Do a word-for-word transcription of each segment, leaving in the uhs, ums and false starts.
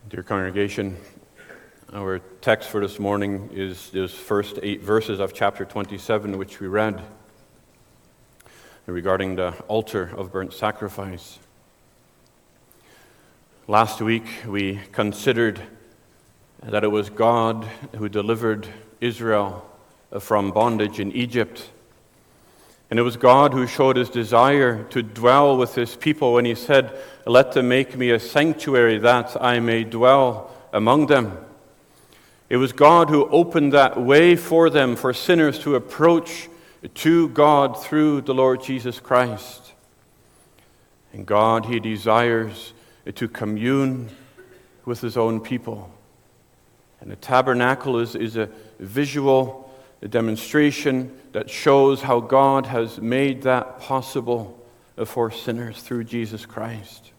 Dear congregation, our text for this morning is those first eight verses of chapter twenty-seven, which we read regarding the altar of burnt sacrifice. Last week we considered that it was God who delivered Israel from bondage in Egypt. And it was God who showed his desire to dwell with his people when he said, "Let them make me a sanctuary that I may dwell among them." It was God who opened that way for them, for sinners to approach to God through the Lord Jesus Christ. And God, he desires to commune with his own people. And the tabernacle is, is a visual a demonstration that shows how God has made that possible for sinners through Jesus Christ.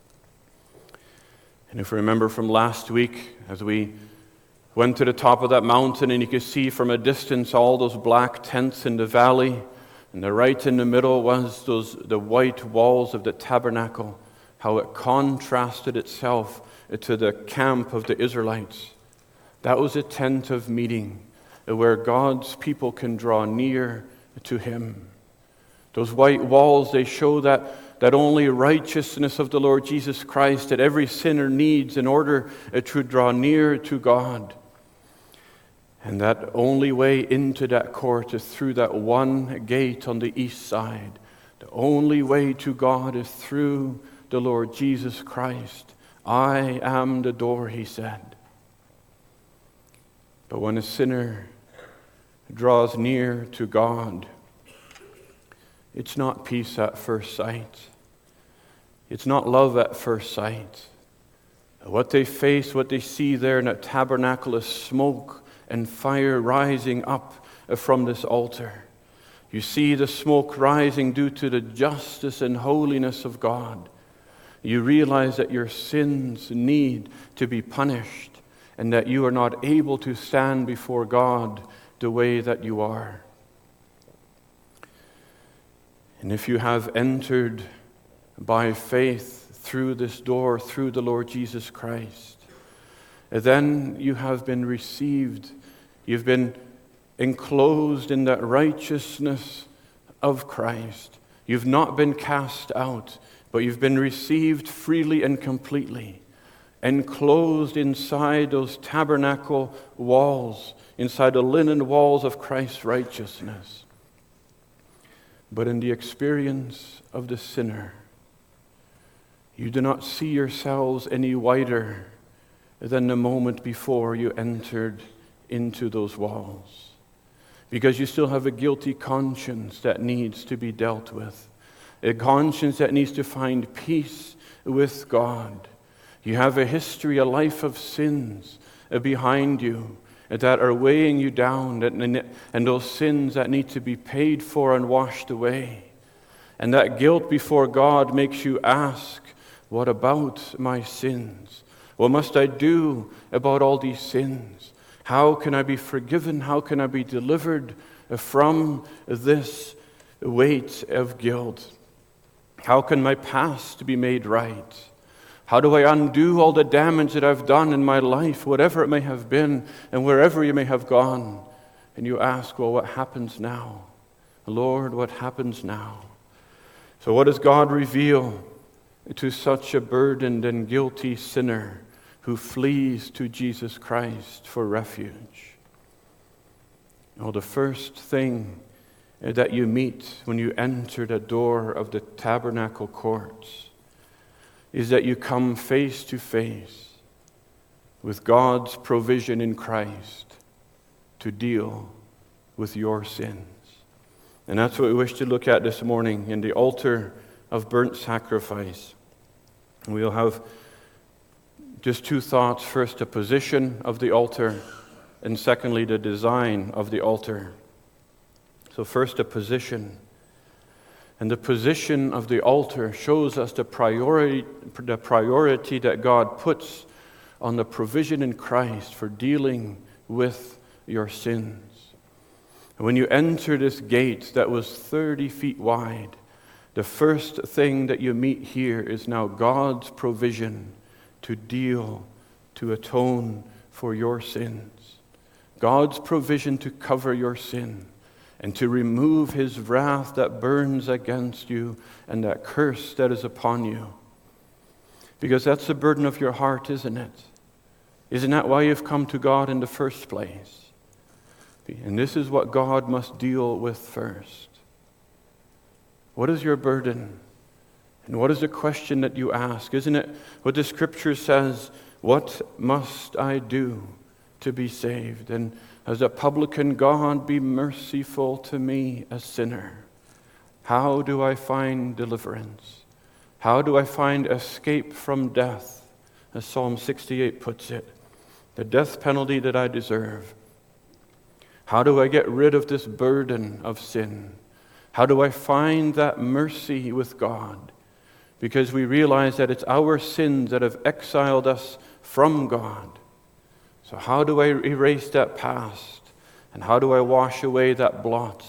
And if you remember from last week, as we went to the top of that mountain and you could see from a distance all those black tents in the valley, and the right in the middle was those the white walls of the tabernacle, how it contrasted itself to the camp of the Israelites. That was a tent of meeting, where God's people can draw near to him. Those white walls, they show that, that only righteousness of the Lord Jesus Christ that every sinner needs in order to draw near to God. And that only way into that court is through that one gate on the east side. The only way to God is through the Lord Jesus Christ. "I am the door," he said. But when a sinner draws near to God, it's not peace at first sight. It's not love at first sight. What they face, what they see there in that tabernacle is smoke and fire rising up from this altar. You see the smoke rising due to the justice and holiness of God. You realize that your sins need to be punished and that you are not able to stand before God the way that you are. And if you have entered by faith through this door, through the Lord Jesus Christ, then you have been received. You've been enclosed in that righteousness of Christ. You've not been cast out, but you've been received freely and completely, enclosed inside those tabernacle walls, inside the linen walls of Christ's righteousness. But in the experience of the sinner, you do not see yourselves any whiter than the moment before you entered into those walls, because you still have a guilty conscience that needs to be dealt with, a conscience that needs to find peace with God. You have a history, a life of sins behind you that are weighing you down, and, and those sins that need to be paid for and washed away. And that guilt before God makes you ask, what about my sins? What must I do about all these sins? How can I be forgiven? How can I be delivered from this weight of guilt? How can my past be made right? How do I undo all the damage that I've done in my life, whatever it may have been, and wherever you may have gone? And you ask, well, what happens now? Lord, what happens now? So what does God reveal to such a burdened and guilty sinner who flees to Jesus Christ for refuge? Well, the first thing that you meet when you enter the door of the tabernacle courts is that you come face to face with God's provision in Christ to deal with your sins. And that's what we wish to look at this morning in the altar of burnt sacrifice. And we'll have just two thoughts. First, the position of the altar, and secondly, the design of the altar. So first, the position. And the position of the altar shows us the priority, the priority that God puts on the provision in Christ for dealing with your sins. And when you enter this gate that was thirty feet wide, the first thing that you meet here is now God's provision to deal to atone for your sins. God's provision to cover your sin and to remove his wrath that burns against you and that curse that is upon you. Because that's the burden of your heart, isn't it? Isn't that why you've come to God in the first place? And this is what God must deal with first. What is your burden? And what is the question that you ask? Isn't it what the Scripture says, what must I do to be saved? And as a publican, God, be merciful to me, a sinner. How do I find deliverance? How do I find escape from death? As Psalm sixty-eight puts it, the death penalty that I deserve. How do I get rid of this burden of sin? How do I find that mercy with God? Because we realize that it's our sins that have exiled us from God. So how do I erase that past? And how do I wash away that blot?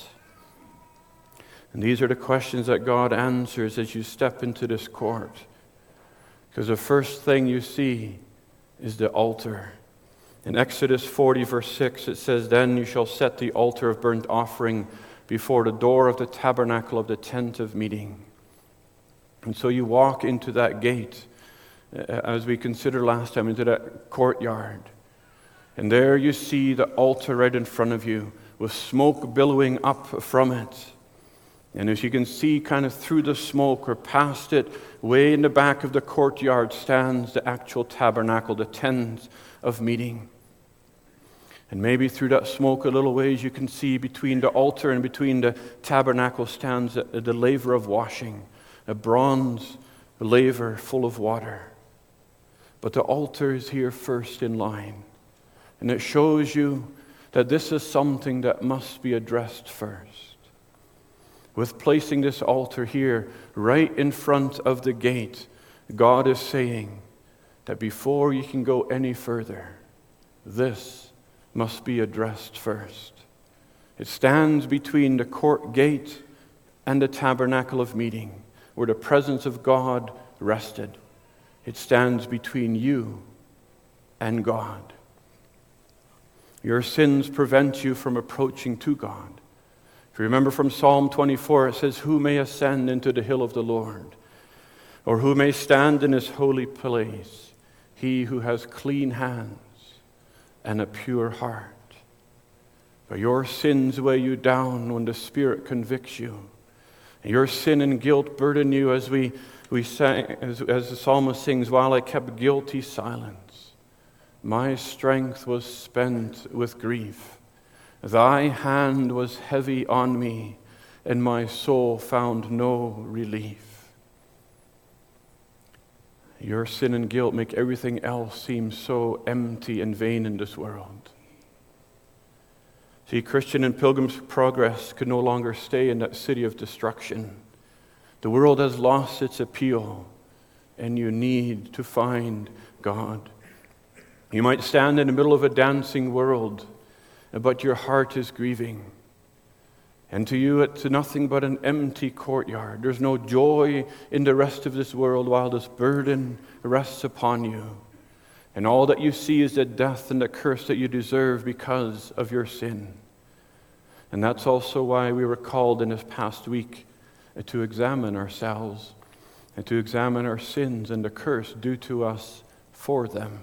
And these are the questions that God answers as you step into this court. Because the first thing you see is the altar. In Exodus forty, verse six, it says, "Then you shall set the altar of burnt offering before the door of the tabernacle of the tent of meeting." And so you walk into that gate, as we considered last time, into that courtyard. And there you see the altar right in front of you, with smoke billowing up from it. And as you can see kind of through the smoke or past it, way in the back of the courtyard stands the actual tabernacle, the tent of meeting. And maybe through that smoke a little ways you can see between the altar and between the tabernacle stands the, the laver of washing, a bronze laver full of water. But the altar is here first in line. And it shows you that this is something that must be addressed first. With placing this altar here right in front of the gate, God is saying that before you can go any further, this must be addressed first. It stands between the court gate and the tabernacle of meeting, where the presence of God rested. It stands between you and God. Your sins prevent you from approaching to God. If you remember from Psalm twenty-four, it says, "Who may ascend into the hill of the Lord? Or who may stand in his holy place? He who has clean hands and a pure heart." For your sins weigh you down when the Spirit convicts you. And your sin and guilt burden you, as we, we sang, as, as the psalmist sings, "While I kept guilty silence, my strength was spent with grief. Thy hand was heavy on me, and my soul found no relief." Your sin and guilt make everything else seem so empty and vain in this world. See, Christian and Pilgrim's Progress could no longer stay in that city of destruction. The world has lost its appeal, and you need to find God. You might stand in the middle of a dancing world, but your heart is grieving. And to you, it's nothing but an empty courtyard. There's no joy in the rest of this world while this burden rests upon you. And all that you see is the death and the curse that you deserve because of your sin. And that's also why we were called in this past week to examine ourselves and to examine our sins and the curse due to us for them.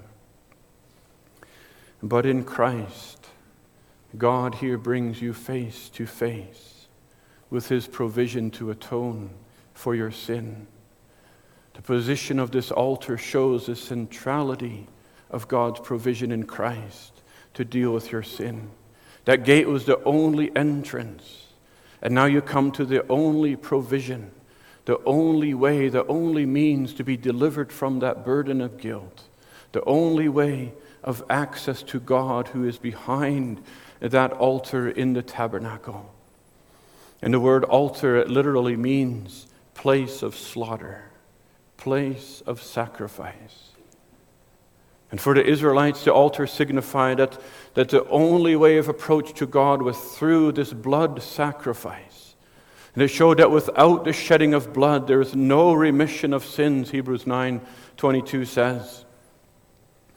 But in Christ, God here brings you face to face with his provision to atone for your sin. The position of this altar shows the centrality of God's provision in Christ to deal with your sin. That gate was the only entrance, and now you come to the only provision, the only way, the only means to be delivered from that burden of guilt, the only way of access to God who is behind that altar in the tabernacle. And the word altar, it literally means place of slaughter, place of sacrifice. And for the Israelites, the altar signified that, that the only way of approach to God was through this blood sacrifice. And it showed that without the shedding of blood, there is no remission of sins, Hebrews nine twenty-two says.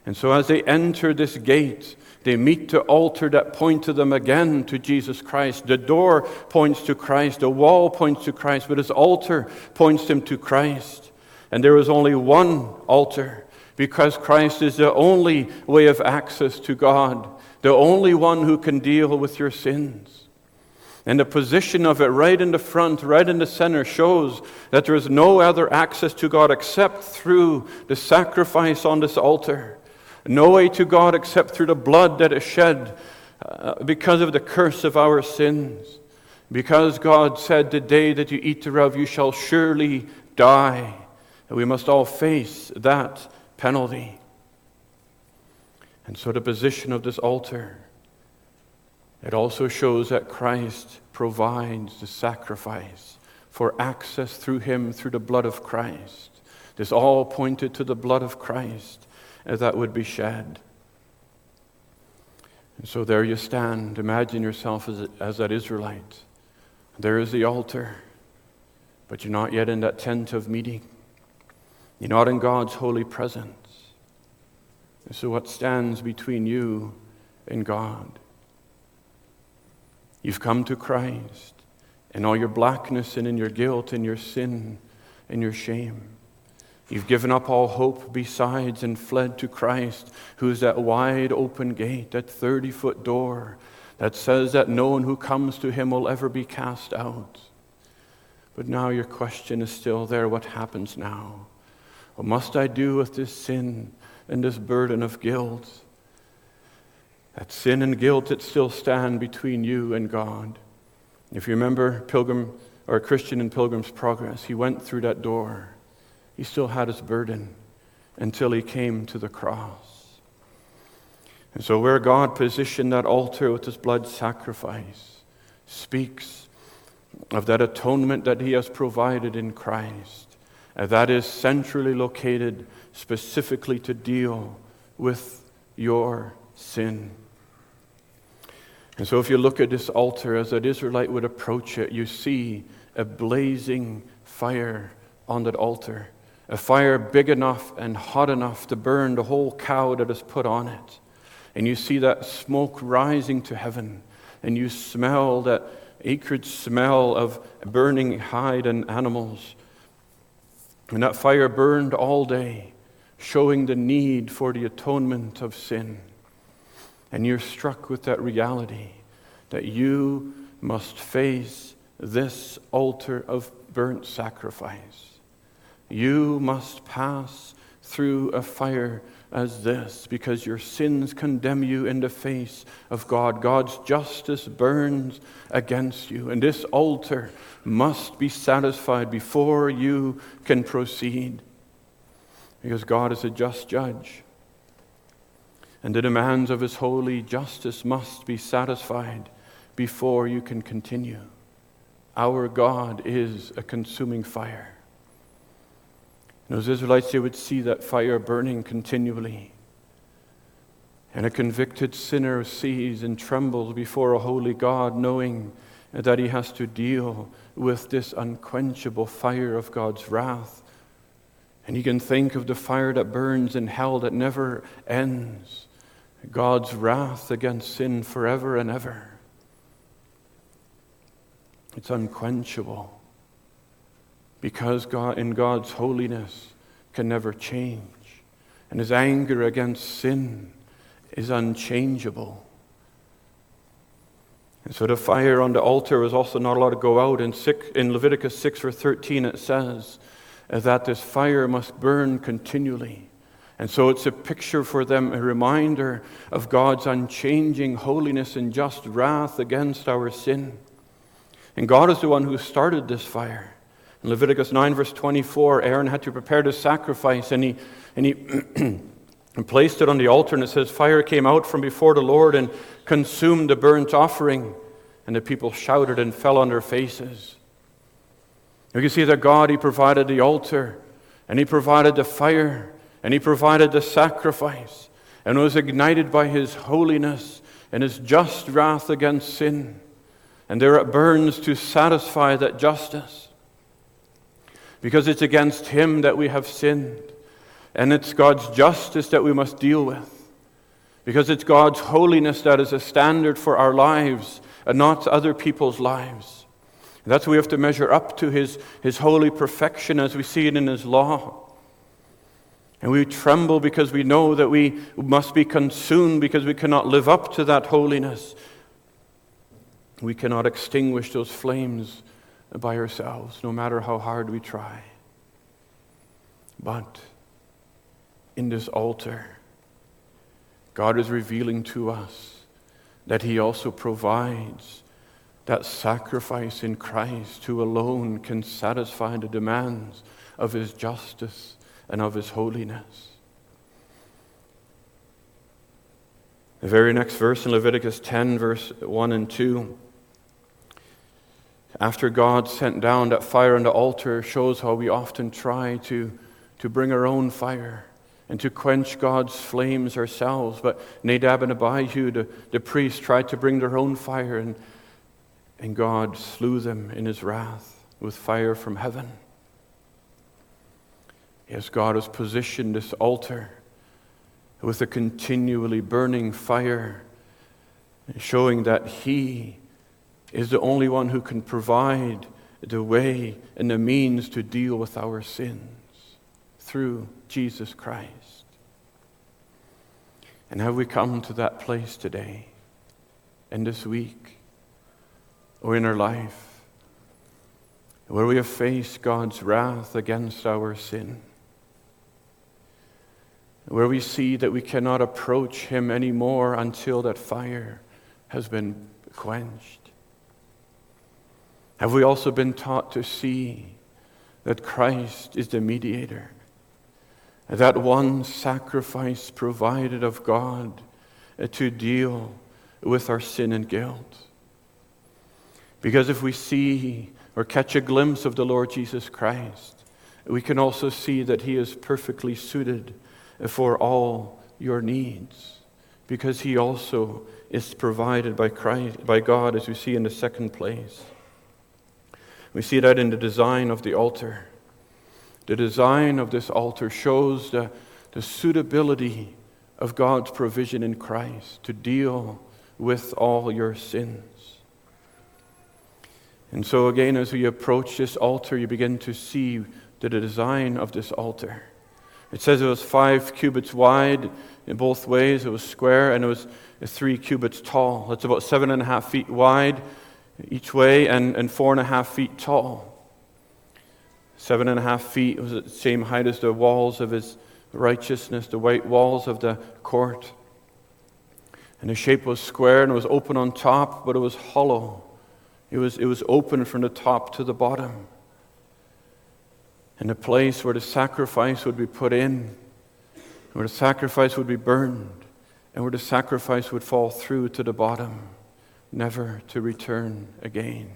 And so as they enter this gate, they meet the altar that points to them again to Jesus Christ. The door points to Christ. The wall points to Christ. But this altar points them to Christ. And there is only one altar, because Christ is the only way of access to God, the only one who can deal with your sins. And the position of it right in the front, right in the center, shows that there is no other access to God except through the sacrifice on this altar. No way to God except through the blood that is shed uh, because of the curse of our sins. Because God said, the day that you eat thereof, you shall surely die. And we must all face that penalty. And so the position of this altar, it also shows that Christ provides the sacrifice for access through him, through the blood of Christ. This all pointed to the blood of Christ as that would be shed. And so there you stand. Imagine yourself as, as that Israelite. There is the altar, but you're not yet in that tent of meeting. You're not in God's holy presence. And so what stands between you and God? You've come to Christ in all your blackness and in your guilt and your sin and your shame. You've given up all hope besides and fled to Christ, who is that wide open gate, that thirty-foot door that says that no one who comes to him will ever be cast out. But now your question is still there. What happens now? What must I do with this sin and this burden of guilt? That sin and guilt that still stand between you and God. If you remember Pilgrim or Christian in Pilgrim's Progress, he went through that door. He still had his burden until he came to the cross. And so where God positioned that altar with his blood sacrifice speaks of that atonement that he has provided in Christ. And that is centrally located specifically to deal with your sin. And so if you look at this altar, as that Israelite would approach it, you see a blazing fire on that altar. A fire big enough and hot enough to burn the whole cow that is put on it. And you see that smoke rising to heaven. And you smell that acrid smell of burning hide and animals. And that fire burned all day, showing the need for the atonement of sin. And you're struck with that reality that you must face this altar of burnt sacrifice. You must pass through a fire as this because your sins condemn you in the face of God. God's justice burns against you, and this altar must be satisfied before you can proceed, because God is a just judge, and the demands of his holy justice must be satisfied before you can continue. Our God is a consuming fire. And those Israelites, they would see that fire burning continually. And a convicted sinner sees and trembles before a holy God, knowing that he has to deal with this unquenchable fire of God's wrath. And he can think of the fire that burns in hell that never ends. God's wrath against sin forever and ever. It's unquenchable. Because God, in God's holiness, can never change. And his anger against sin is unchangeable. And so the fire on the altar was also not allowed to go out. In, six, in Leviticus six verse thirteen it says that this fire must burn continually. And so it's a picture for them, a reminder of God's unchanging holiness and just wrath against our sin. And God is the one who started this fire. In Leviticus nine verse twenty-four, Aaron had to prepare the sacrifice, and he and he and placed it on the altar, and it says, fire came out from before the Lord and consumed the burnt offering, and the people shouted and fell on their faces. You can see that God, he provided the altar, and he provided the fire, and he provided the sacrifice, and it was ignited by his holiness and his just wrath against sin. And there it burns to satisfy that justice. Because it's against him that we have sinned. And it's God's justice that we must deal with. Because it's God's holiness that is a standard for our lives and not other people's lives. And that's what we have to measure up to, his, his holy perfection as we see it in his law. And we tremble because we know that we must be consumed because we cannot live up to that holiness. We cannot extinguish those flames by ourselves, no matter how hard we try. But in this altar, God is revealing to us that he also provides that sacrifice in Christ, who alone can satisfy the demands of his justice and of his holiness. The very next verse in Leviticus ten, verse one and two, after God sent down that fire on the altar, shows how we often try to, to bring our own fire and to quench God's flames ourselves. But Nadab and Abihu, the, the priests, tried to bring their own fire, and, and God slew them in his wrath with fire from heaven. Yes, God has positioned this altar with a continually burning fire, showing that he is the only one who can provide the way and the means to deal with our sins through Jesus Christ. And have we come to that place today, and this week, or in our life, where we have faced God's wrath against our sin, where we see that we cannot approach him anymore until that fire has been quenched? Have we also been taught to see that Christ is the mediator, that one sacrifice provided of God to deal with our sin and guilt? Because if we see or catch a glimpse of the Lord Jesus Christ, we can also see that he is perfectly suited for all your needs, because he also is provided by Christ, by God, as we see in the second place. We see that in the design of the altar. The design of this altar shows the, the suitability of God's provision in Christ to deal with all your sins. And so again, as we approach this altar, you begin to see the design of this altar. It says it was five cubits wide in both ways. It was square, and it was three cubits tall. That's about seven and a half feet wide each way, and, and four and a half feet tall. Seven and a half feet was the same height as the walls of his righteousness, the white walls of the court. And the shape was square, and it was open on top, but it was hollow. It was, it was open from the top to the bottom. And the place where the sacrifice would be put in, where the sacrifice would be burned, and where the sacrifice would fall through to the bottom, never to return again.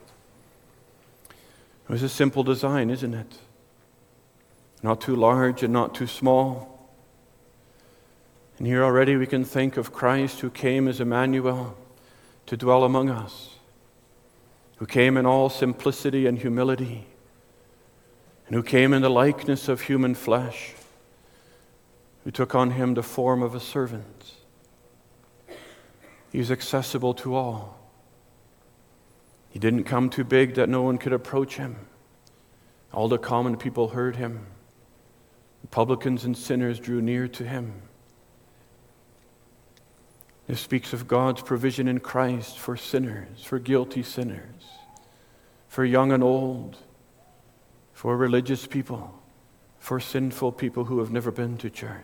It was a simple design, isn't it? Not too large and not too small. And here already we can think of Christ, who came as Emmanuel to dwell among us, who came in all simplicity and humility, and who came in the likeness of human flesh, who took on him the form of a servant. He is accessible to all. He didn't come too big that no one could approach him. All the common people heard him. Publicans and sinners drew near to him. This speaks of God's provision in Christ for sinners, for guilty sinners, for young and old, for religious people, for sinful people who have never been to church.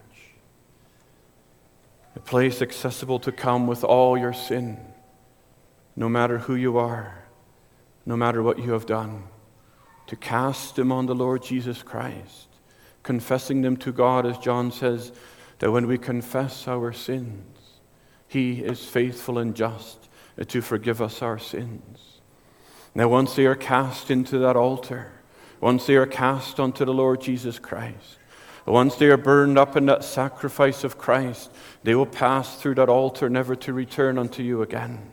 A place accessible to come with all your sin, no matter who you are, no matter what you have done, to cast them on the Lord Jesus Christ, confessing them to God, as John says, that when we confess our sins, he is faithful and just to forgive us our sins. Now once they are cast into that altar, once they are cast onto the Lord Jesus Christ, once they are burned up in that sacrifice of Christ, they will pass through that altar, never to return unto you again.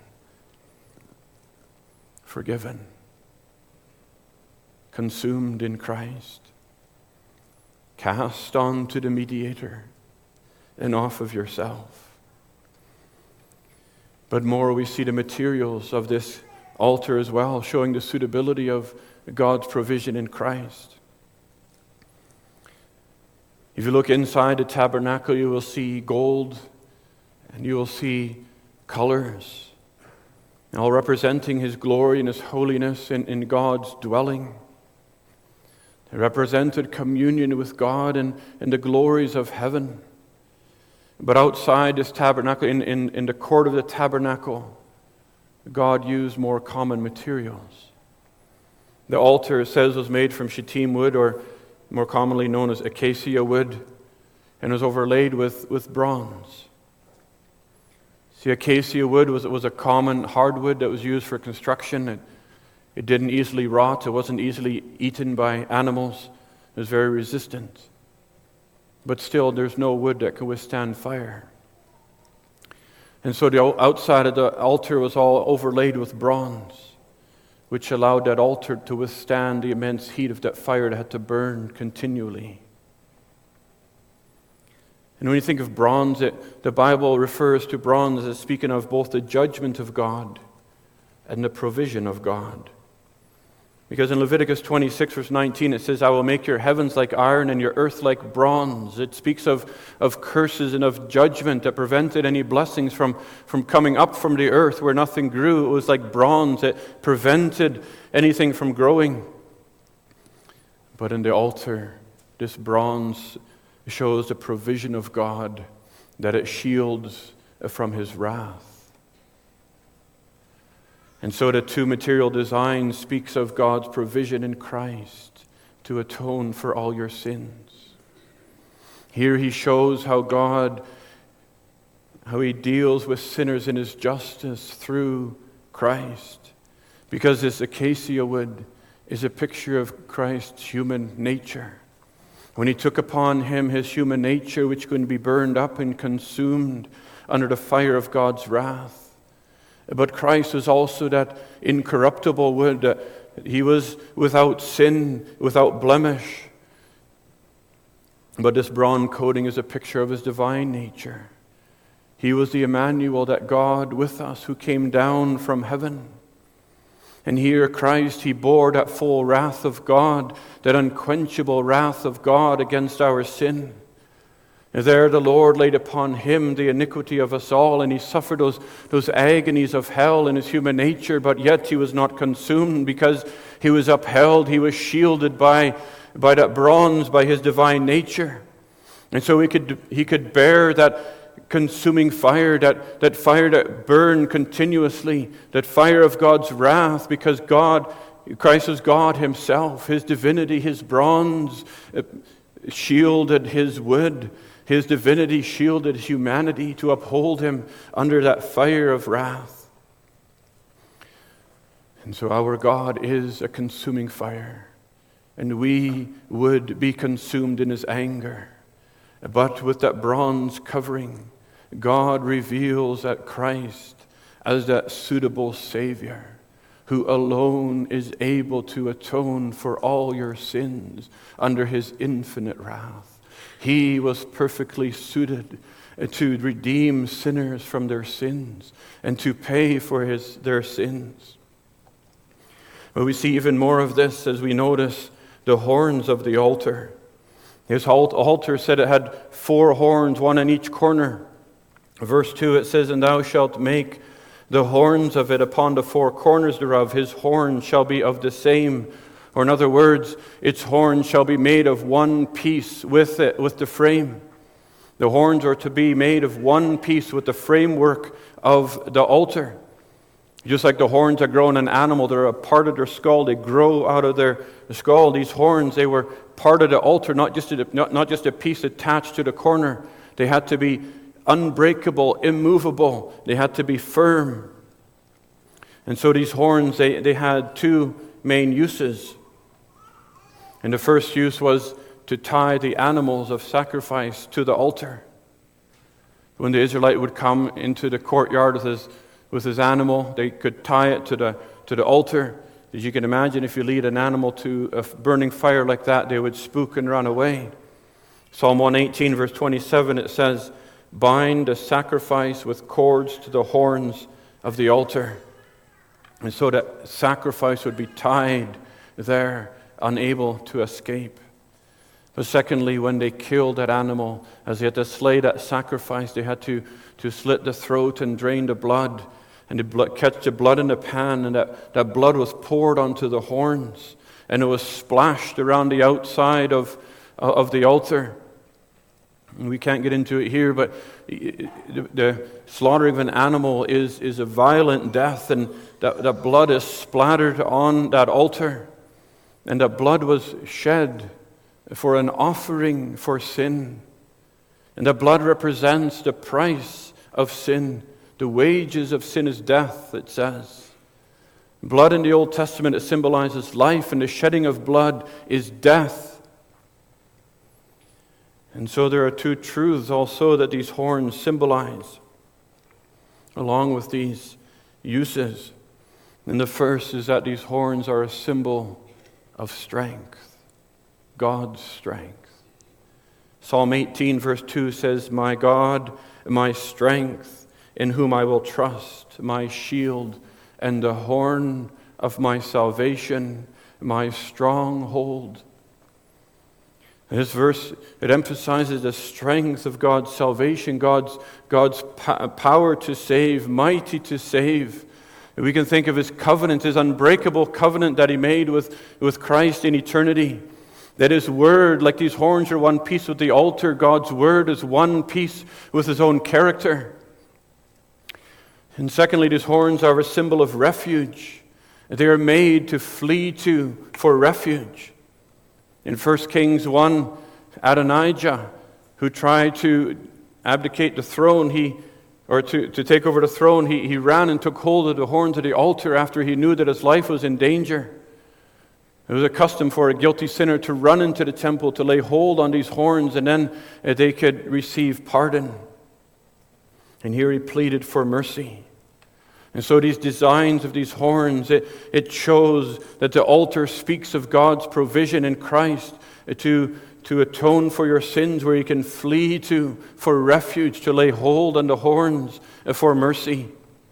Forgiven, consumed in Christ. cast onto the mediator and off of yourself. But more, we see the materials of this altar as well, showing the suitability of God's provision in Christ. If you look inside the tabernacle, you will see gold and you will see colors, all representing His glory and His holiness in, in God's dwelling. They represented communion with God and, and the glories of heaven. But outside this tabernacle, in, in, in the court of the tabernacle, God used more common materials. The altar, it says, was made from shittim wood, or more commonly known as acacia wood, and was overlaid with, with bronze. See, acacia wood was, was a common hardwood that was used for construction. It, it didn't easily rot. It wasn't easily eaten by animals. It was very resistant. But still, there's no wood that could withstand fire. And so the outside of the altar was all overlaid with bronze, which allowed that altar to withstand the immense heat of that fire that had to burn continually. And when you think of bronze, it, the Bible refers to bronze as speaking of both the judgment of God and the provision of God. Because in Leviticus twenty-six, verse nineteen, it says, I will make your heavens like iron and your earth like bronze. It speaks of, of curses and of judgment that prevented any blessings from, from coming up from the earth where nothing grew. It was like bronze. It prevented anything from growing. But in the altar, this bronze shows the provision of God, that it shields from His wrath. And so the two material design speaks of God's provision in Christ to atone for all your sins. Here He shows how God, how He deals with sinners in His justice through Christ. Because this acacia wood is a picture of Christ's human nature. When He took upon Him His human nature, which could be burned up and consumed under the fire of God's wrath. But Christ was also that incorruptible wood. Uh, he was without sin, without blemish. But this bronze coating is a picture of His divine nature. He was the Emmanuel, that God with us, who came down from heaven. And here Christ, He bore that full wrath of God, that unquenchable wrath of God against our sin. And there the Lord laid upon Him the iniquity of us all, and He suffered those, those agonies of hell in His human nature, but yet He was not consumed because He was upheld. He was shielded by, by that bronze, by His divine nature. And so he could, he could bear that consuming fire, that, that fire that burned continuously, that fire of God's wrath, because God, Christ was God Himself. His divinity, His bronze shielded His wood. His divinity shielded humanity to uphold Him under that fire of wrath. And so our God is a consuming fire, and we would be consumed in His anger. But with that bronze covering, God reveals that Christ as that suitable Savior, who alone is able to atone for all your sins under His infinite wrath. He was perfectly suited to redeem sinners from their sins and to pay for his, their sins. But we see even more of this as we notice the horns of the altar. His altar said it had four horns, one in each corner. Verse two, it says, And thou shalt make the horns of it upon the four corners thereof. His horns shall be of the same. Or in other words, its horns shall be made of one piece with it, with the frame. The horns are to be made of one piece with the framework of the altar. Just like the horns that grow in an animal, they're a part of their skull. They grow out of their skull. These horns, they were part of the altar, not just a, not, not just a piece attached to the corner. They had to be unbreakable, immovable. They had to be firm. And so these horns, they, they had two main uses. And the first use was to tie the animals of sacrifice to the altar. When the Israelite would come into the courtyard with his, with his animal, they could tie it to the, to the altar. As you can imagine, if you lead an animal to a burning fire like that, they would spook and run away. Psalm one eighteen, verse twenty-seven, it says, "Bind the sacrifice with cords to the horns of the altar." And so that sacrifice would be tied there, unable to escape. But secondly, when they killed that animal, as they had to slay that sacrifice, they had to, to slit the throat and drain the blood, and the blood, catch the blood in the pan, and that, that blood was poured onto the horns, and it was splashed around the outside of, of the altar. And we can't get into it here, but the, the slaughtering of an animal is, is a violent death, and that, that blood is splattered on that altar, and that blood was shed for an offering for sin. And the blood represents the price of sin. The wages of sin is death, it says. Blood in the Old Testament, it symbolizes life, and the shedding of blood is death. And so there are two truths also that these horns symbolize, along with these uses. And the first is that these horns are a symbol of strength. God's strength. Psalm eighteen, verse two says, "My God, my strength, in whom I will trust, my shield and the horn of my salvation, my stronghold." This verse, it emphasizes the strength of God's salvation, God's, God's power to save, mighty to save. We can think of His covenant, His unbreakable covenant that He made with, with Christ in eternity. That His word, like these horns are one piece with the altar, God's word is one piece with His own character. And secondly, these horns are a symbol of refuge. They are made to flee to for refuge. In First Kings one, Adonijah, who tried to abdicate the throne, he or to, to take over the throne, he, he ran and took hold of the horns of the altar after he knew that his life was in danger. It was a custom for a guilty sinner to run into the temple to lay hold on these horns, and then uh, they could receive pardon. And here he pleaded for mercy. And so these designs of these horns, it, it shows that the altar speaks of God's provision in Christ uh, to, to atone for your sins, where you can flee to for refuge, to lay hold on the horns uh, for mercy.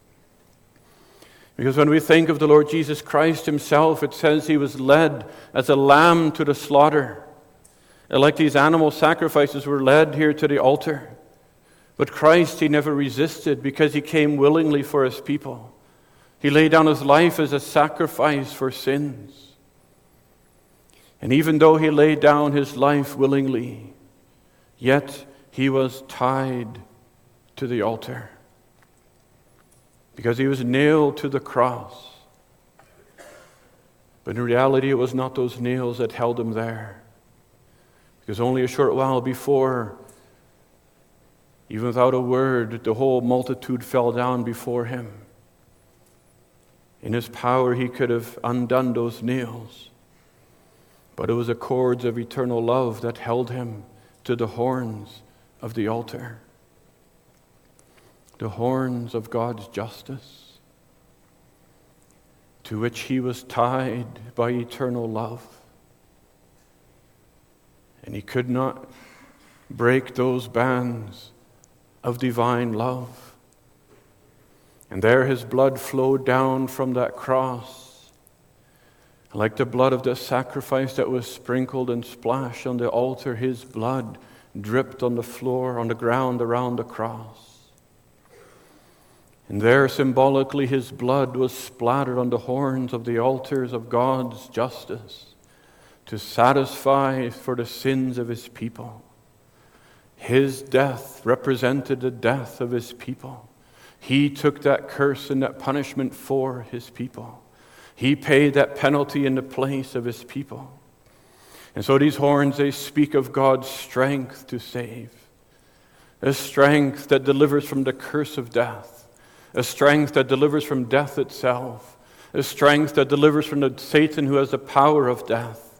Because when we think of the Lord Jesus Christ Himself, it says He was led as a lamb to the slaughter. And like these animal sacrifices were led here to the altar. But Christ, He never resisted, because He came willingly for His people. He laid down His life as a sacrifice for sins. And even though He laid down His life willingly, yet He was tied to the altar. Because He was nailed to the cross. But in reality, it was not those nails that held Him there. Because only a short while before, even without a word, the whole multitude fell down before Him. In His power, He could have undone those nails. But it was the cords of eternal love that held Him to the horns of the altar. The horns of God's justice, to which He was tied by eternal love. And He could not break those bands of divine love. And there His blood flowed down from that cross, like the blood of the sacrifice that was sprinkled and splashed on the altar. His blood dripped on the floor, on the ground around the cross. And there, symbolically, His blood was splattered on the horns of the altars of God's justice to satisfy for the sins of His people. His death represented the death of His people. He took that curse and that punishment for His people. He paid that penalty in the place of His people. And so these horns, they speak of God's strength to save. A strength that delivers from the curse of death. A strength that delivers from death itself. A strength that delivers from the Satan who has the power of death.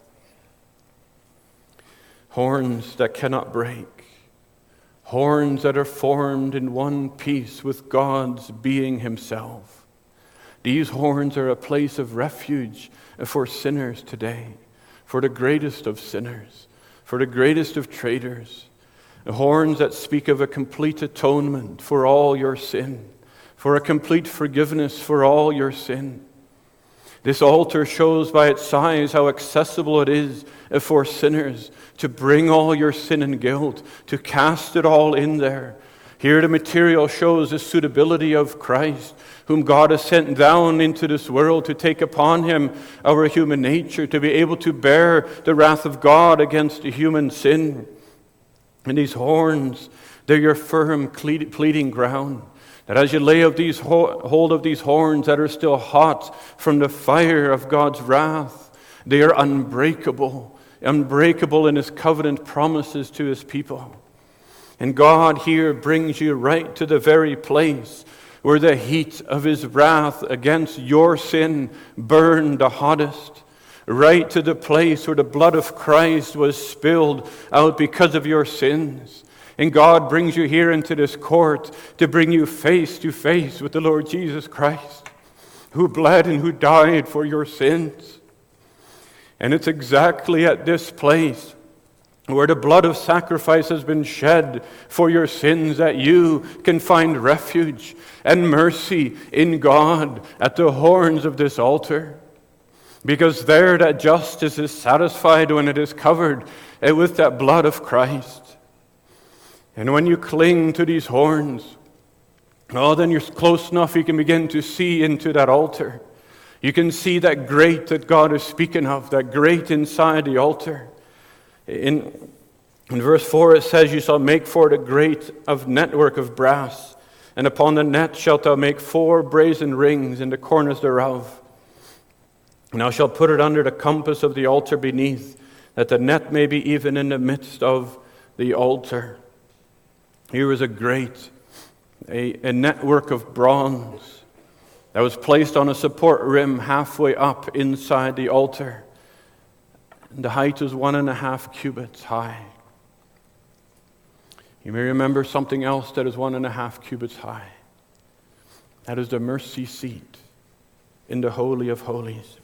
Horns that cannot break. Horns that are formed in one piece with God's being Himself. These horns are a place of refuge for sinners today. For the greatest of sinners. For for the greatest of traders, the horns that speak of a complete atonement for all your sin, for a complete forgiveness for all your sin. This altar shows by its size how accessible it is for sinners to bring all your sin and guilt, to cast it all in there. Here the material shows the suitability of Christ, whom God has sent down into this world to take upon him our human nature, to be able to bear the wrath of God against the human sin. And these horns, they're your firm pleading ground. That as you lay of these hold of these horns that are still hot from the fire of God's wrath, they are unbreakable, unbreakable in his covenant promises to his people. And God here brings you right to the very place where the heat of his wrath against your sin burned the hottest, right to the place where the blood of Christ was spilled out because of your sins. And God brings you here into this court to bring you face to face with the Lord Jesus Christ, who bled and who died for your sins. And it's exactly at this place where the blood of sacrifice has been shed for your sins that you can find refuge and mercy in God at the horns of this altar. Because there that justice is satisfied when it is covered with that blood of Christ. And when you cling to these horns, oh, then you're close enough you can begin to see into that altar. You can see that grate that God is speaking of, that grate inside the altar. In, in verse four it says, you shall make for it a grate of network of brass, and upon the net shalt thou make four brazen rings in the corners thereof. And thou shalt put it under the compass of the altar beneath, that the net may be even in the midst of the altar. Here was a grate, a, a network of bronze that was placed on a support rim halfway up inside the altar. And the height was one and a half cubits high. You may remember something else that is one and a half cubits high. That is the mercy seat in the Holy of Holies.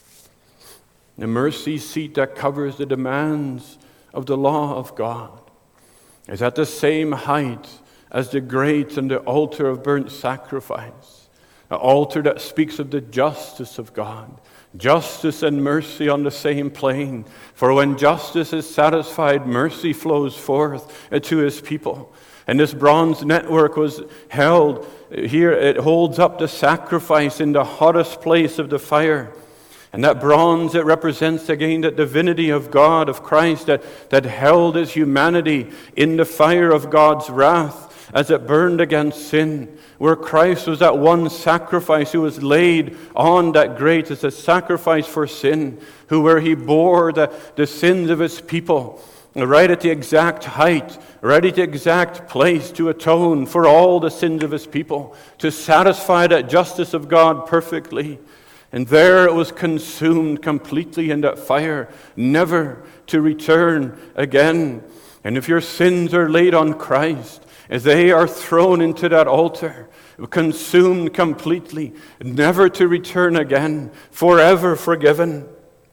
The mercy seat that covers the demands of the law of God is at the same height as the grate and the altar of burnt sacrifice, an altar that speaks of the justice of God, justice and mercy on the same plane. For when justice is satisfied, mercy flows forth to his people. And this bronze network was held here. It holds up the sacrifice in the hottest place of the fire. And that bronze, it represents again the divinity of God, of Christ, that, that held his humanity in the fire of God's wrath as it burned against sin. Where Christ was that one sacrifice who was laid on that grate as a sacrifice for sin, who where he bore the, the sins of his people, right at the exact height, right at the exact place to atone for all the sins of his people, to satisfy that justice of God perfectly. And there it was consumed completely in that fire, never to return again. And if your sins are laid on Christ, as they are thrown into that altar, consumed completely, never to return again, forever forgiven.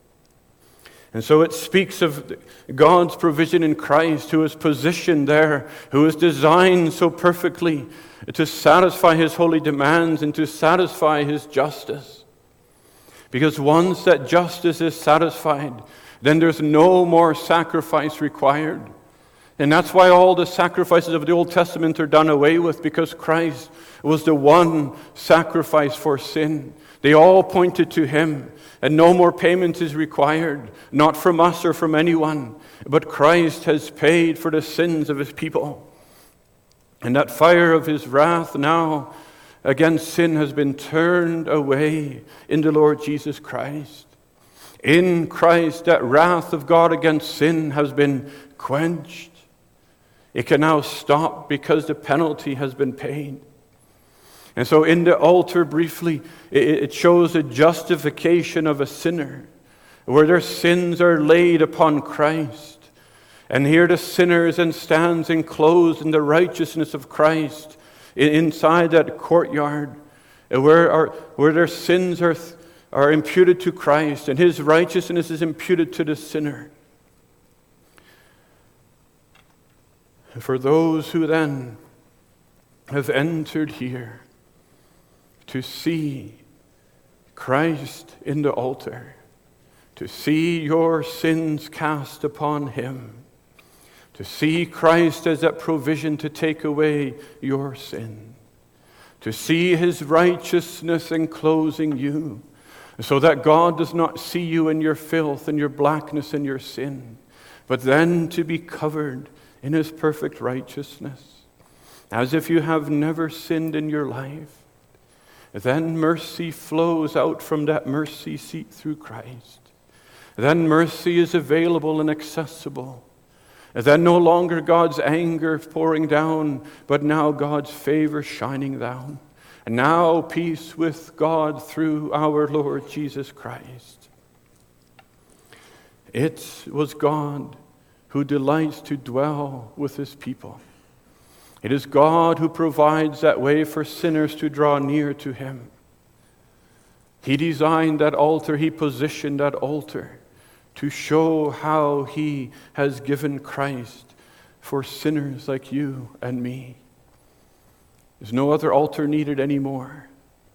And so it speaks of God's provision in Christ, who is positioned there, who is designed so perfectly to satisfy his holy demands and to satisfy his justice. Because once that justice is satisfied, then there's no more sacrifice required. And that's why all the sacrifices of the Old Testament are done away with, because Christ was the one sacrifice for sin. They all pointed to him, and no more payment is required, not from us or from anyone, but Christ has paid for the sins of his people. And that fire of his wrath now against sin has been turned away in the Lord Jesus Christ. In Christ, that wrath of God against sin has been quenched. It can now stop because the penalty has been paid. And so in the altar, briefly, it shows the justification of a sinner, where their sins are laid upon Christ. And here the sinner is and stands enclosed in the righteousness of Christ, inside that courtyard, where, our, where their sins are, are imputed to Christ, and his righteousness is imputed to the sinner. And for those who then have entered here to see Christ in the altar, to see your sins cast upon him, to see Christ as that provision to take away your sin, to see his righteousness enclosing you, so that God does not see you in your filth and your blackness and your sin, but then to be covered in his perfect righteousness, as if you have never sinned in your life. Then mercy flows out from that mercy seat through Christ. Then mercy is available and accessible. Then no longer God's anger pouring down, but now God's favor shining down. And now peace with God through our Lord Jesus Christ. It was God who delights to dwell with his people. It is God who provides that way for sinners to draw near to him. He designed that altar, he positioned that altar to show how he has given Christ for sinners like you and me. There's no other altar needed anymore.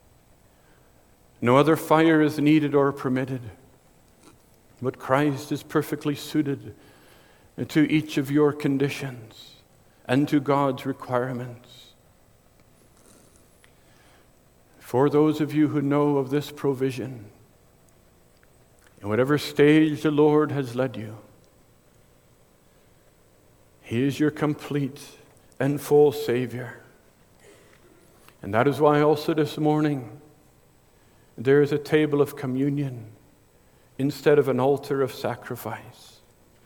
No other fire is needed or permitted. But Christ is perfectly suited to each of your conditions and to God's requirements. For those of you who know of this provision, in whatever stage the Lord has led you, he is your complete and full Savior. And that is why also this morning there is a table of communion instead of an altar of sacrifice.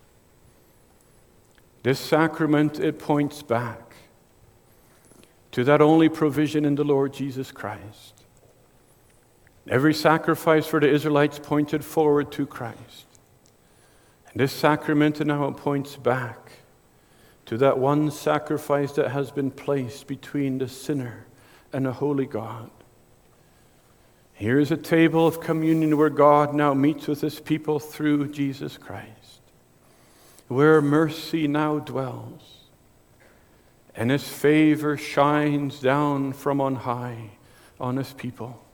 This sacrament, it points back to that only provision in the Lord Jesus Christ. Every sacrifice for the Israelites pointed forward to Christ. And this sacrament now points back to that one sacrifice that has been placed between the sinner and a holy God. Here is a table of communion where God now meets with his people through Jesus Christ, where mercy now dwells, and his favor shines down from on high on his people.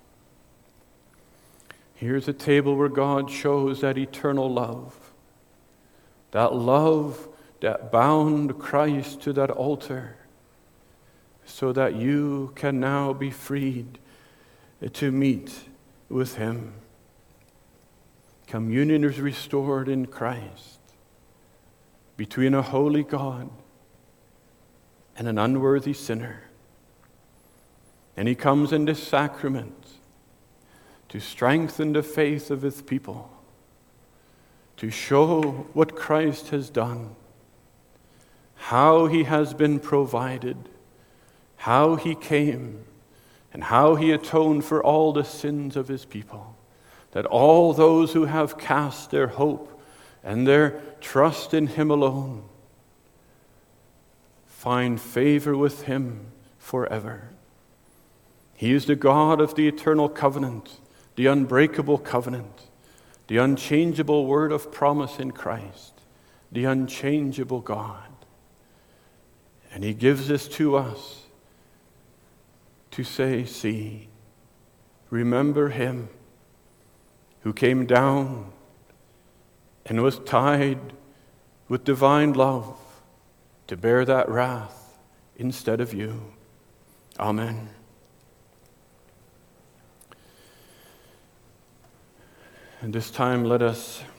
Here's a table where God shows that eternal love, that love that bound Christ to that altar, so that you can now be freed to meet with him. Communion is restored in Christ between a holy God and an unworthy sinner. And he comes in this sacrament to strengthen the faith of his people, to show what Christ has done, how he has been provided, how he came, and how he atoned for all the sins of his people, that all those who have cast their hope and their trust in him alone find favor with him forever. He is the God of the eternal covenant, the unbreakable covenant, the unchangeable word of promise in Christ, the unchangeable God. And he gives this to us to say, see, remember him who came down and was tied with divine love to bear that wrath instead of you. Amen. And this time let us